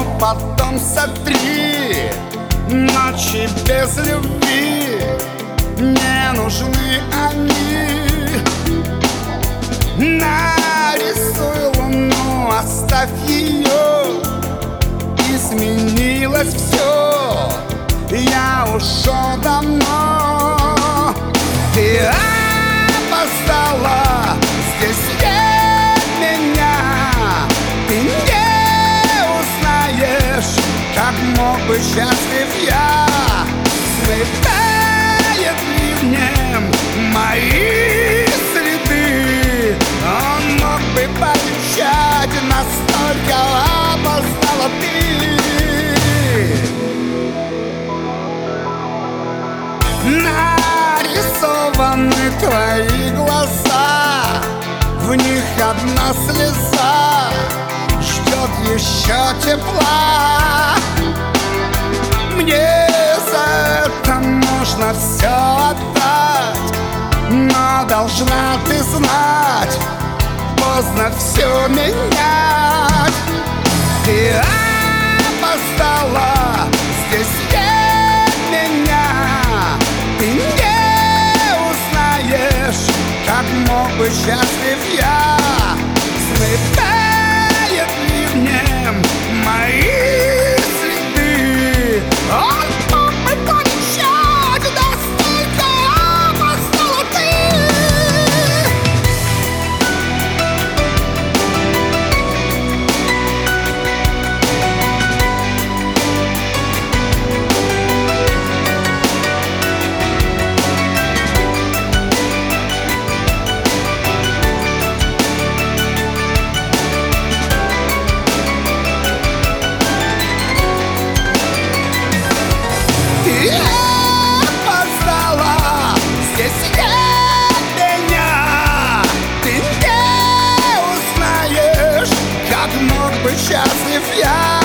потом сотри. Ночи без любви не нужны они. Нарисуй луну, оставь ее. Изменилось все, я ушел давно. Ты опоздала, здесь нет меня. Ты не узнаешь, как мог быть счастлив я. Смывает ливнем мои следы. Он мог бы пообещать, настолько опоздала ты. Нарисованы твои глаза, в них одна слеза ждет еще тепла. Мне за это можно все отдать, но должна ты знать, поздно все менять. Ты опоздала, здесь нет меня. Ты не узнаешь, как мог быть счастлив я. Смывает ливнем мои следы. Он мог бы пообещать, настолько опоздала ты. Ты опоздала, здесь нет меня. Ты не узнаешь, как мог быть счастлив я.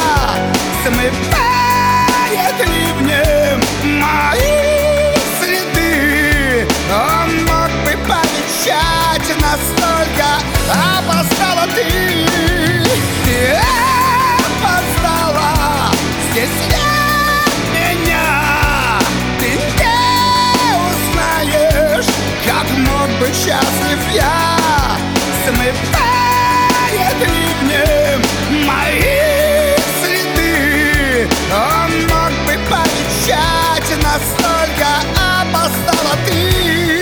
Смывает ливнем мои следы. Он мог бы пообещать, настолько опоздала ты. Ты опоздала, здесь нет. Счастлив я, смывает ливнем мои следы. Он мог бы пообещать, настолько опоздала ты.